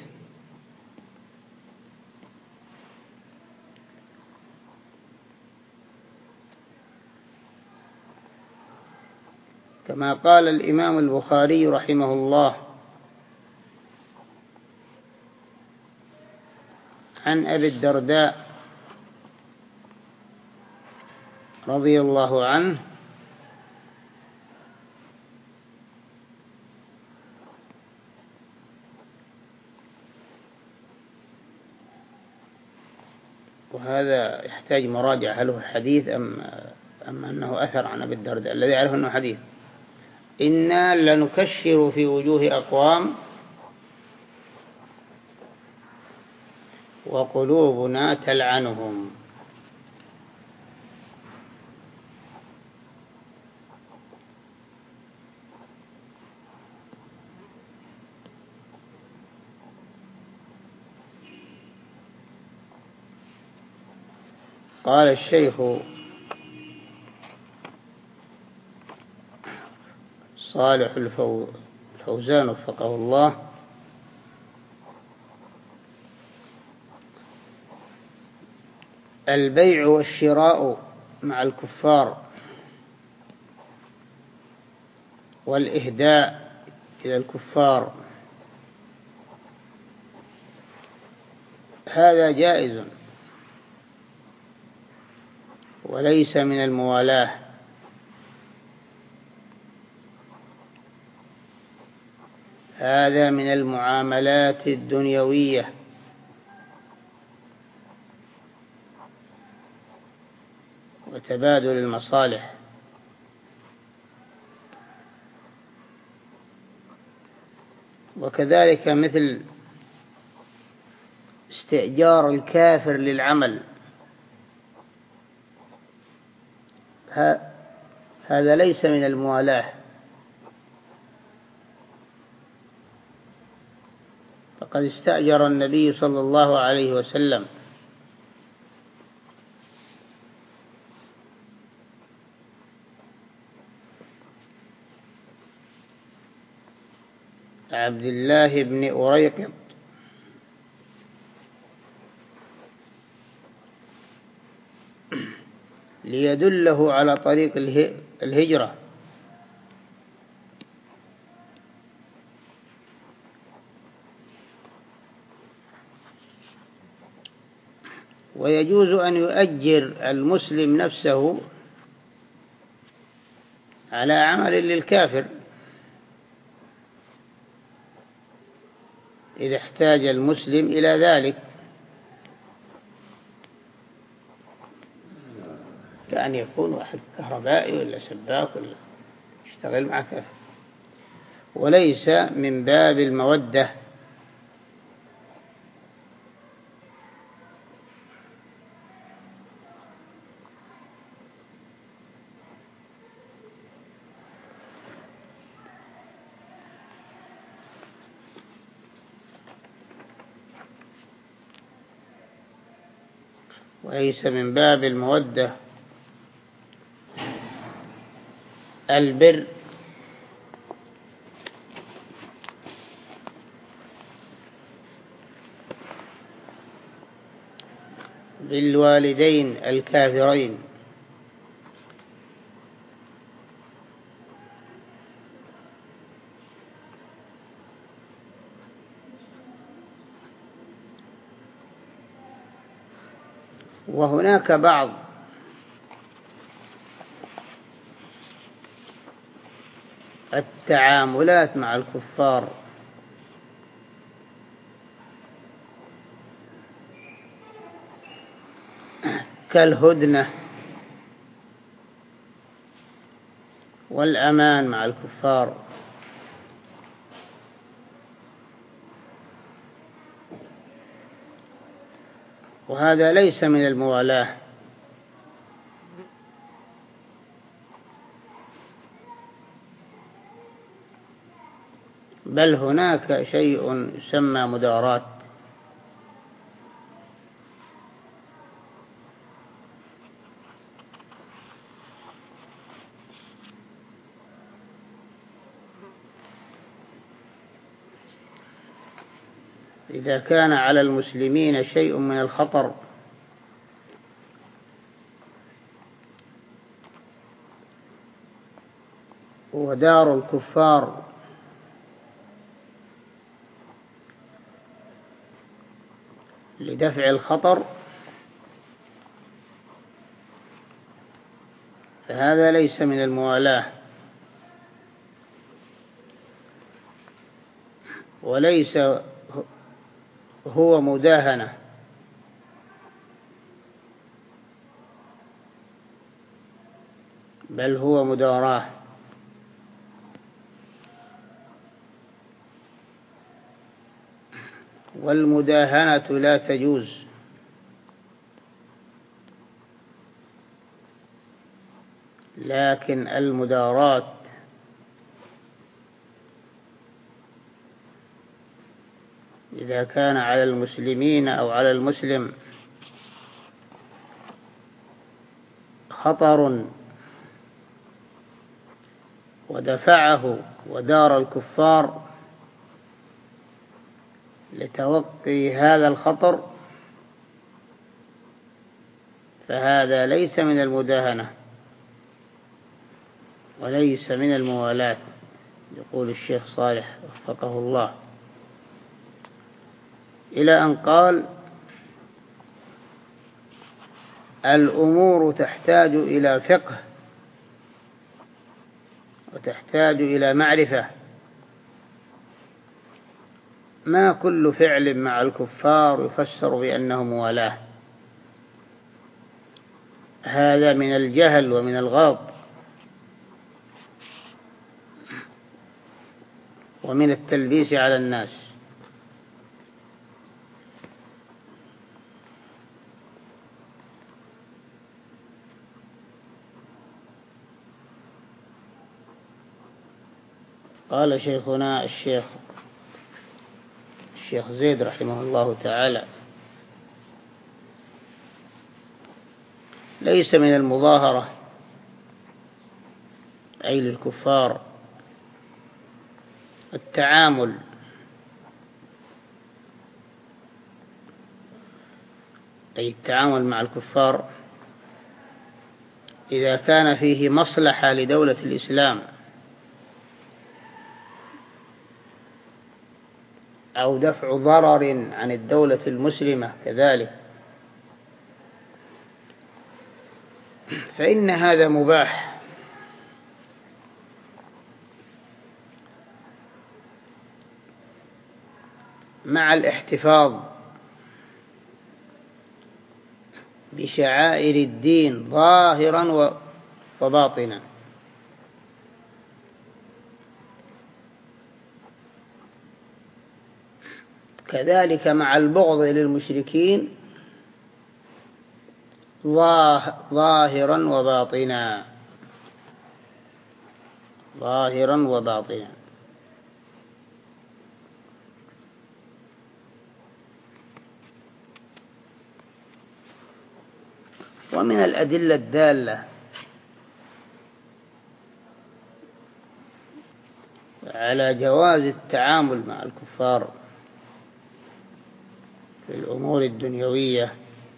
كما قال الإمام البخاري رحمه الله عن أبي الدرداء رضي الله عنه: وهذا يحتاج مراجعة، هل هو حديث أم, أم أنه أثر عن أبي الدرداء؟ الذي يعرف أنه حديث: إنا لنكشر في وجوه أقوام وقلوبنا تلعنهم. قال الشيخ صالح الفوزان وفقه الله: البيع والشراء مع الكفار والإهداء إلى الكفار هذا جائز وليس من الموالاة، هذا من المعاملات الدنيوية، وتبادل المصالح. وكذلك مثل استئجار الكافر للعمل، هذا ليس من الموالاة، فقد استأجر النبي صلى الله عليه وسلم عبد الله بن أريقط ليدله على طريق الهجرة، ويجوز أن يؤجر المسلم نفسه على عمل للكافر إذا احتاج المسلم إلى ذلك، كأن يكون واحد كهربائي ولا سباك ولا يشتغل مع كافر، وليس من باب المودة. وليس من باب المودة البر بالوالدين الكافرين، وهناك بعض التعاملات مع الكفار كالهدنة والأمان مع الكفار وهذا ليس من الموالاة، بل هناك شيء يسمى مداراة. إذا كان على المسلمين شيء من الخطر ودار الكفار لدفع الخطر، فهذا ليس من الموالاة، وليس هو مداهنة، بل هو مداراة. والمداهنة لا تجوز، لكن المداراة إذا كان على المسلمين أو على المسلم خطر ودفعه ودار الكفار لتوقي هذا الخطر، فهذا ليس من المداهنة وليس من الموالاة، يقول الشيخ صالح وفقه الله، إلى أن قال: الأمور تحتاج إلى فقه وتحتاج إلى معرفة، ما كل فعل مع الكفار يفسر بأنه موالاة، هذا من الجهل ومن الغلط ومن التلبيس على الناس. قال شيخنا الشيخ الشيخ زيد رحمه الله تعالى: ليس من المظاهرة أي للكفار التعامل أي التعامل مع الكفار إذا كان فيه مصلحة لدولة الإسلام أو دفع ضرر عن الدولة المسلمة كذلك، فإن هذا مباح، مع الاحتفاظ بشعائر الدين ظاهرا وباطنا. كذلك مع البغض للمشركين ظاهرا وباطنا، ظاهرا وباطنا. ومن الأدلة الدالة على جواز التعامل مع الكفار في الأمور الدنيوية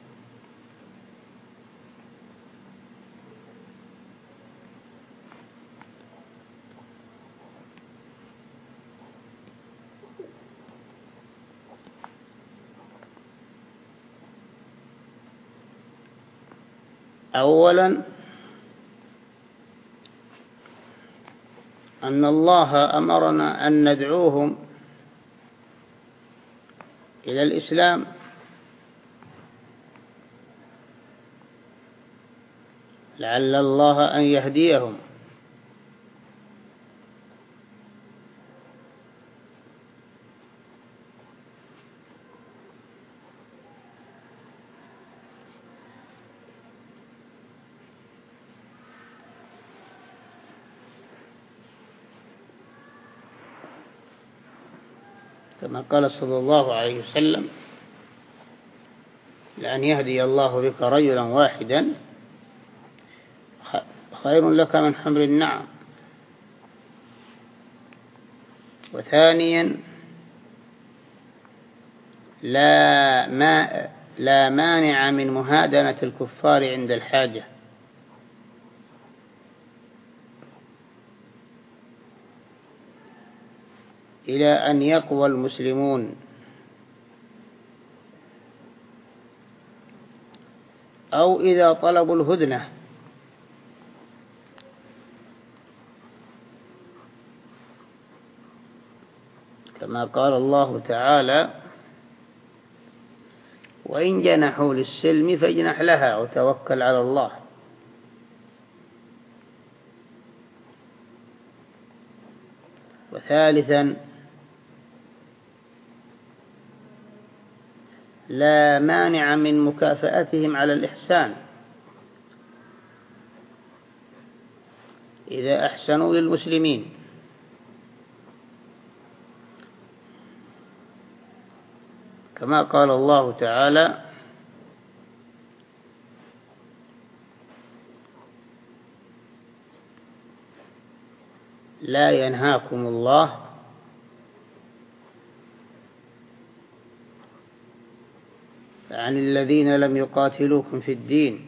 أولا أن الله أمرنا أن ندعوهم إلى الإسلام، لعل الله أن يهديهم. كما قال صلى الله عليه وسلم: لأن يهدي الله بك رجلا واحدا خير لك من حمر النعم. وثانيا: لا, ما لا مانع من مهادنة الكفار عند الحاجة. إلى أن يقوى المسلمون أو إذا طلبوا الهدنة، كما قال الله تعالى: وإن جنحوا للسلم فاجنح لها وتوكل على الله. وثالثا: لا مانع من مكافأتهم على الإحسان إذا أحسنوا للمسلمين، كما قال الله تعالى: لا ينهاكم الله عن الذين لم يقاتلوكم في الدين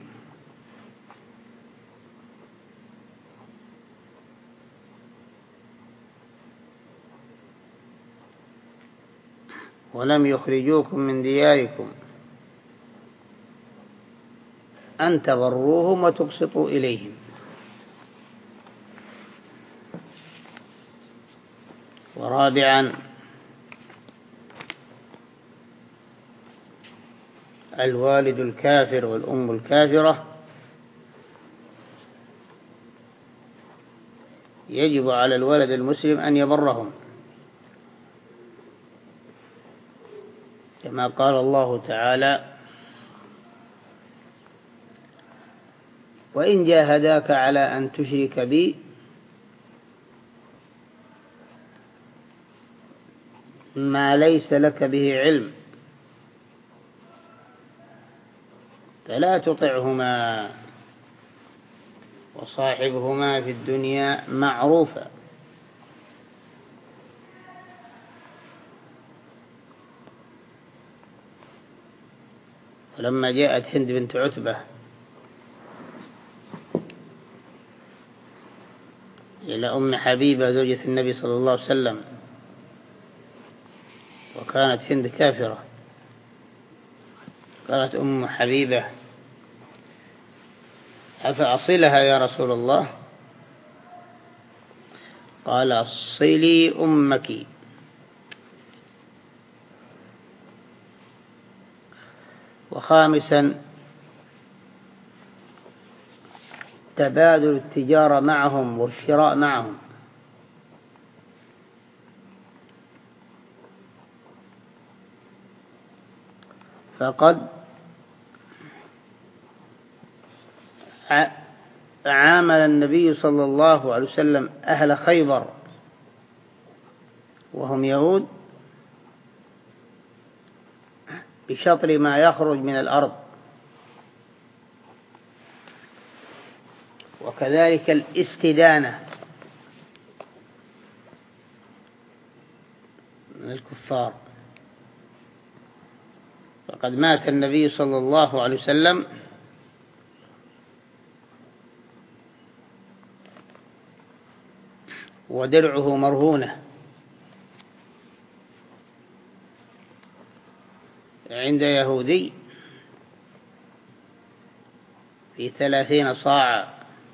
ولم يخرجوكم من دياركم أن تبروهم وتقسطوا إليهم. ورابعا: الوالد الكافر والأم الكافرة يجب على الولد المسلم أن يبرهم، كما قال الله تعالى: وإن جاهداك على أن تشرك بي ما ليس لك به علم فلا تطعهما وصاحبهما في الدنيا معروفا. ولما جاءت هند بنت عتبة إلى أم حبيبة زوجة النبي صلى الله عليه وسلم، وكانت هند كافرة، قالت أم حبيبة: أفأصلها يا رسول الله؟ قال: صلي أمك. وخامسا: تبادل التجارة معهم والشراء معهم، فقد عامل النبي صلى الله عليه وسلم أهل خيبر وهم يهود بشطر ما يخرج من الأرض، وكذلك الاستدانة من الكفار. فقد مات النبي صلى الله عليه وسلم ودرعه مرهونة عند يهودي في ثلاثين صاعا.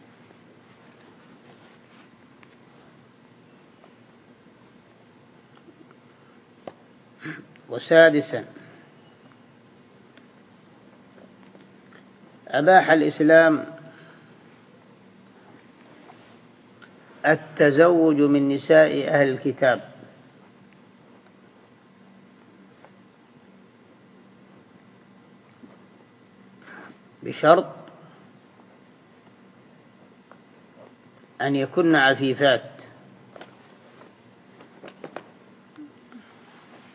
وسادسا: أباح الإسلام التزوج من نساء أهل الكتاب بشرط أن يكن عفيفات،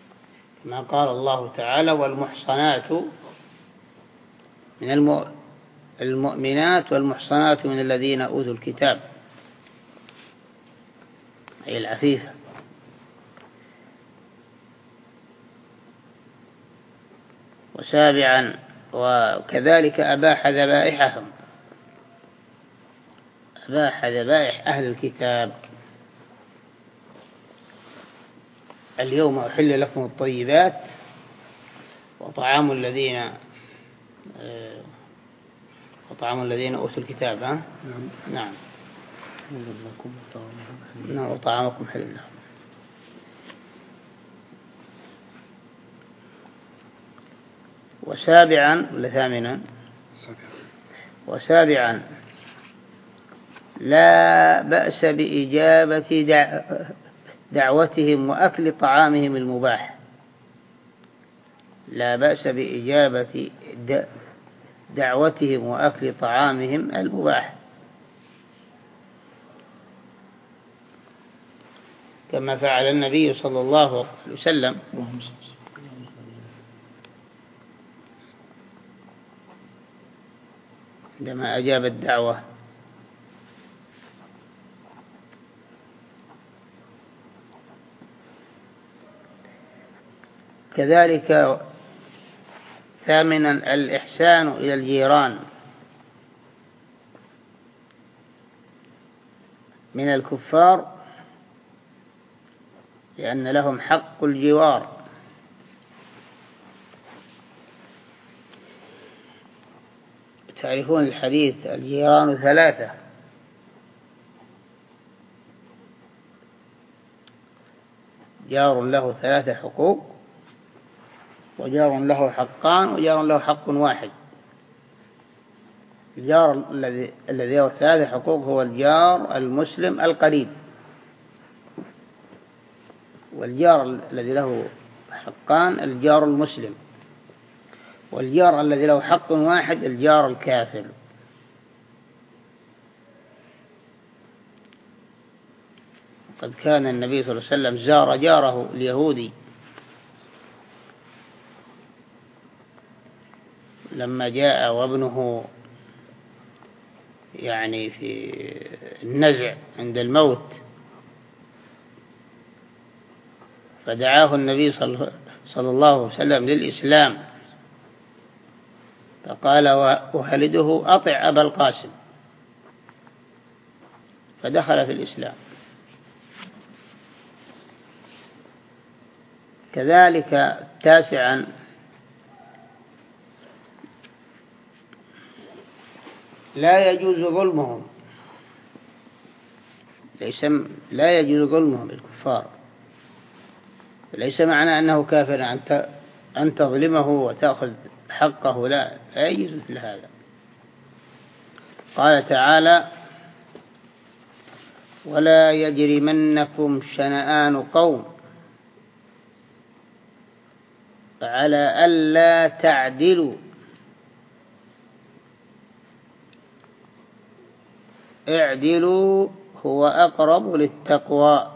كما قال الله تعالى والمحصنات من المؤمنات والمحصنات من الذين أوتوا الكتاب، أي العفيفة. وسابعا وكذلك أباح ذبائحهم، أباح ذبائح أهل الكتاب. اليوم أحل لكم الطيبات وطعام الذين وطعام الذين أوتوا الكتاب. ها؟ نعم. نعم. وطعامكم حل لهم. وسابعا ولا ثامنا؟ وسابعا لا بأس بإجابة دعوتهم وأكل طعامهم المباح. لا بأس بإجابة دعوتهم وأكل طعامهم المباح، كما فعل النبي صلى الله عليه وسلم عندما أجاب الدعوة. كذلك ثامنا الإحسان إلى الجيران من الكفار، لأن لهم حق الجوار. تعرفون الحديث الجيران ثلاثة: جار له ثلاثة حقوق، وجار له حقان، وجار له حق واحد. الجار الذي الذي له ثلاثة حقوق هو الجار المسلم القريب، والجار الذي له حقان الجار المسلم، والجار الذي له حق واحد الجار الكافر. قد كان النبي صلى الله عليه وسلم زار جاره اليهودي لما جاء وابنه يعني في النزع عند الموت، فدعاه النبي صلى الله عليه وسلم للإسلام، فقال وهلده أطع أبا القاسم، فدخل في الإسلام. كذلك تاسعا لا يجوز ظلمهم، ليس لا يجوز ظلمهم الكفار، ليس معنى أنه كافر أن تظلمه وتأخذ حقه، لا لا يجوز مثل هذا. قال تعالى ولا يجرمنكم شنآن قوم على ألا تعدلوا اعدلوا هو أقرب للتقوى.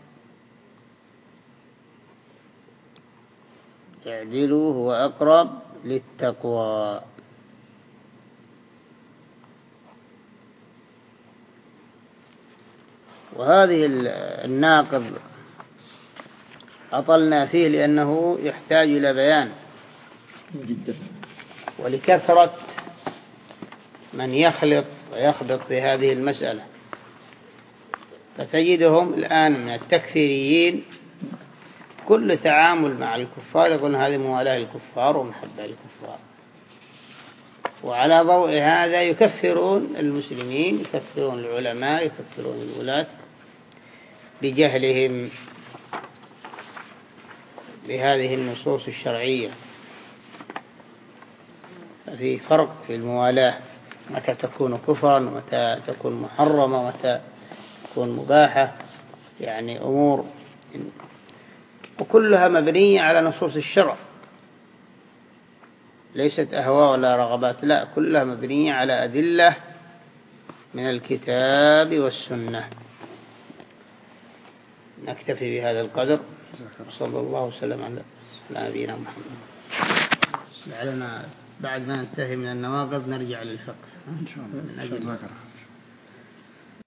اعدلوا هو أقرب للتقوى. وهذه الناقض أطلنا فيه لأنه يحتاج إلى بيان جدا، ولكثرة من يخلط ويخبط في هذه المسألة، فتجدهم الآن من التكفيريين كل تعامل مع الكفار يقول هذه موالاة للكفار ومحبة للكفار، وعلى ضوء هذا يكفرون المسلمين، يكفرون العلماء، يكفرون الولاة بجهلهم بهذه النصوص الشرعية. ففي فرق في الموالاة، متى تكون كفرا ومتى تكون محرمة ومتى تكون مباحة، يعني أمور وكلها مبنية على نصوص الشرع، ليست أهواء ولا رغبات، لا، كلها مبنية على أدلة من الكتاب والسنة. نكتفي بهذا القدر. صلى الله وسلم على نبينا محمد. لعلنا بعد ما ننتهي من النواقض نرجع للفقه إن شاء الله.